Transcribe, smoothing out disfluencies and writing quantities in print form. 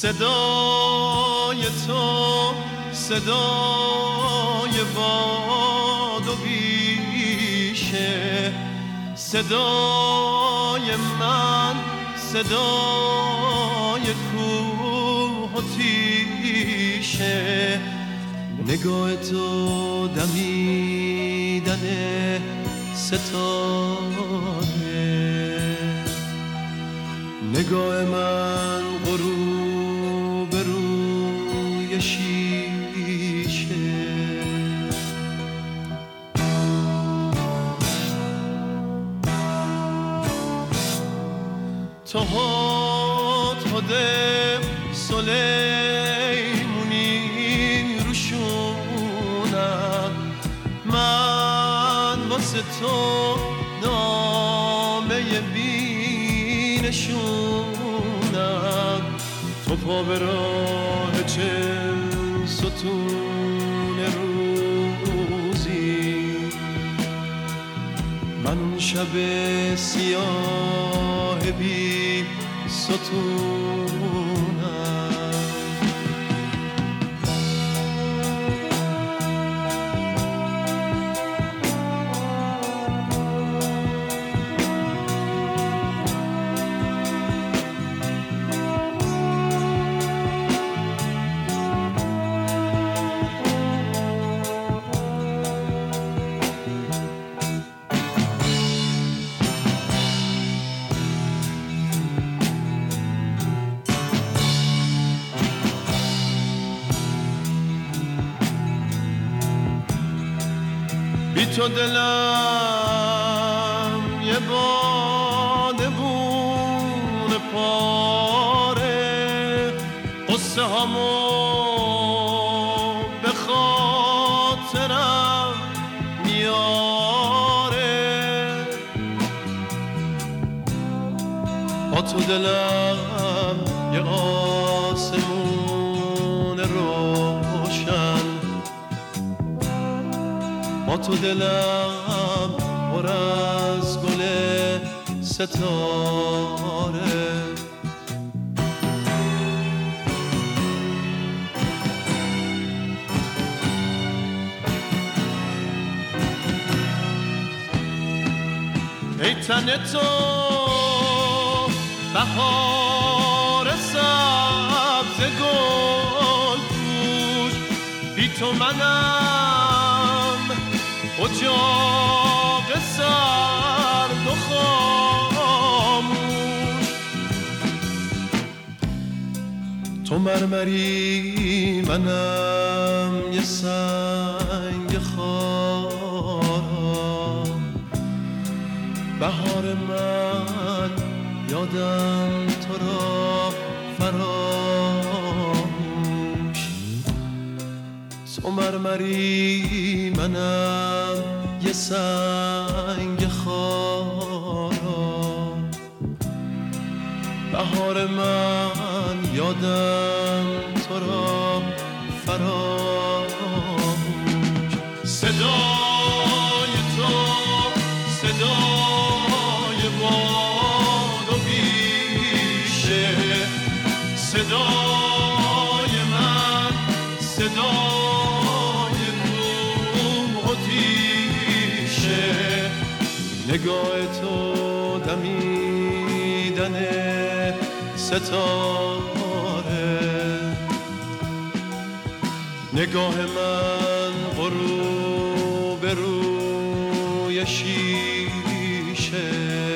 صدای تو صدای باد و بیشه، صدای من صدای کوه و تیشه، نگاه تو دمیدن ستاره، نگاه من غروب روی شیشه. تو هد سلیمونی روشونم، من واسه تو نامه بینشونم، تو پا به راه چل ستون روزی، من اون شب سیاه بی ستونم. بی تو دلم یه بادبون پاره، قصه هامو به خاطرم میاره، با تو دلم یه آسمون روشن، با تو دلم پر از گل ستاره، ای تن تو بهار سبز گل پوش، بی تو منم اجاق سرد و خاموش، تو مرمری منم یه سنگ خارم، بهار من یادم تو را فراموش، تو مرمری منم یه سنگ خارم، بهار من یادم تو را فراموش. صدای تو صدای باد و بیشه، صدای من صدای روح و تیشه، نگاه تو دمیدن ستاره، نگاه من غروب روی شیشه.